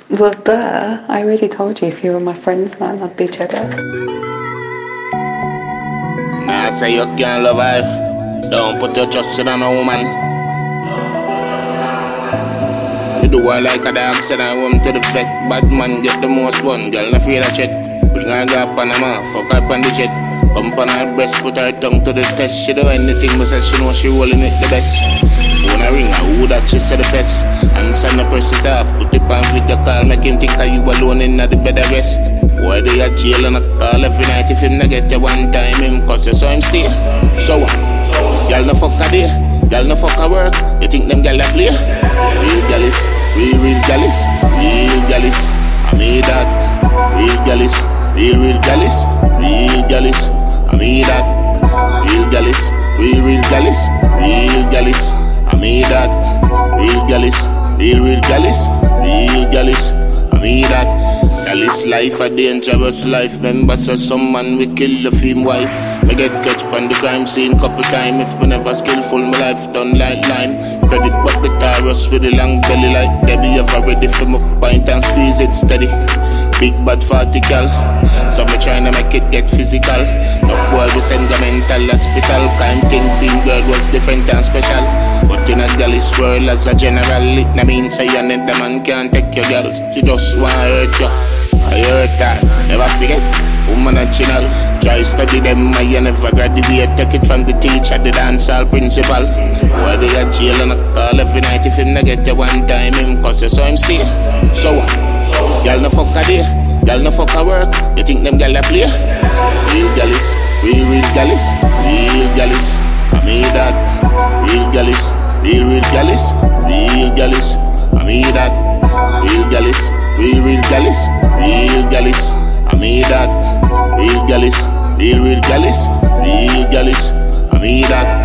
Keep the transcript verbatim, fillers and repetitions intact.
Well, duh. I already told you if you were my friends, man, I'd be jealous. Nah, say you can't love her. Don't put your trust in a woman. You do her like a dog, send her home to the vet. Bad man get the most fun, girl, not afraid of check. Bring her girl Panama, fuck her on the jet. Pump on her breast, put her tongue to the test. She do anything but says she know she rolling it the best. Phone a ring, I who that she said the best. Answer no press it off, put it on video call. Make him think you alone in the bed of rest. Why they at jail and I call every night. If him not get you one time, him cause you saw him stay. So what? Girl no fuck a day, girl no fuck a work. You think them girl a play? Real gallus, real real gallus, real gallus. I made that. Real gallus, real real gallus, real gallus. I made that. Real gallus, real real gallus, real gallus. I made that. Real gallus, real real gallus, real gallus. I made that. Gallus life a dangerous life. Remember so some man we kill the film wife. Me get catch on the crime scene couple time. If me never skillful, my life done like lime. Credit but the Taurus with the long belly like Debbie. Ever ready for my pint and squeeze it steady. Big bad vertical, so me tryna make it get physical. Enough boy we send the mental hospital. Kind thing feel girl was different and special. But in a gallus world as a general, it na mean say you need the man can't take your girls. She just wanna hurt you, I hurt her. Never forget, woman a channel. Try study them, I never graduate. Take it from the teacher, the dancehall principal. Why they a jail and I call every night. If him not get you one time, him cause you saw him stay. So what? Girl no fuck a day, girl no fuck a work. You think them girl a play? Real gallus, real real gallus, real gallus. I made that. Real gallus, real real gallus, real gallus. I made that. Real gallus, real real gallus, real gallus. I made that. Real gallus, real real gallus, real gallus. I made that.